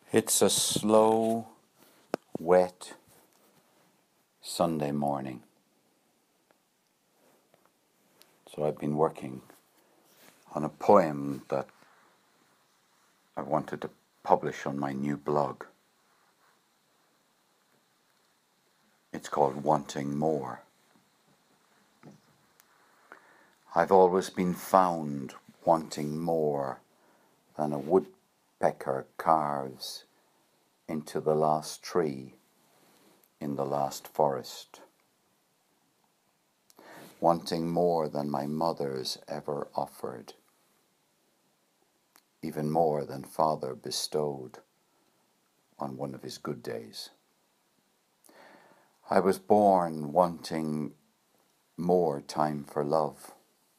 It's a slow, wet Sunday morning. So I've been working on a poem that I wanted to publish on my new blog. It's called Wanting More. I've always been found wanting more than a woodpecker carves into the last tree in the last forest. Wanting more than my mother's ever offered, even more than father bestowed on one of his good days. I was born wanting more time for love.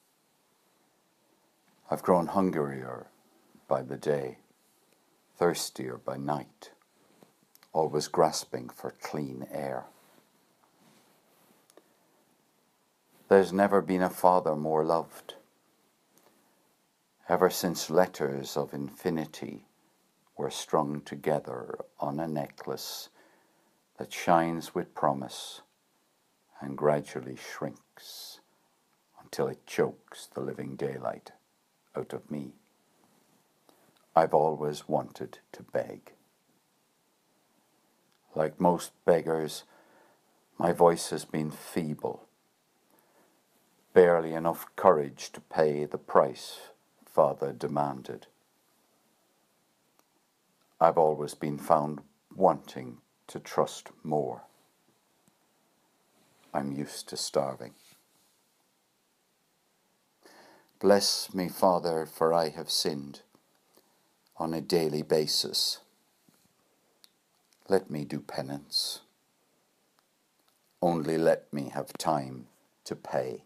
I've grown hungrier by the day, thirstier by night, always grasping for clean air. There's never been a father more loved. Ever since letters of infinity were strung together on a necklace that shines with promise and gradually shrinks until it chokes the living daylight out of me. I've always wanted to beg. Like most beggars, my voice has been feeble, barely enough courage to pay the price father demanded. I've always been found wanting to trust more. I'm used to starving. Bless me, Father, for I have sinned on a daily basis. Let me do penance. Only let me have time to pay.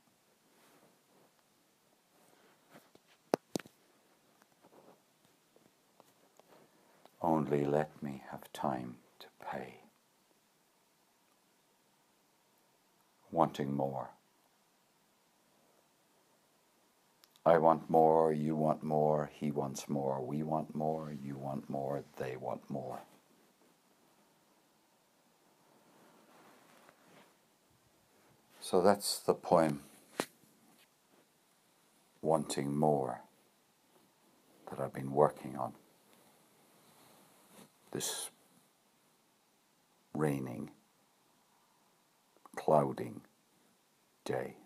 Only let me have time to pay. Wanting more. I want more, you want more, he wants more, we want more, you want more, they want more. So that's the poem, Wanting More, that I've been working on this raining, clouding day.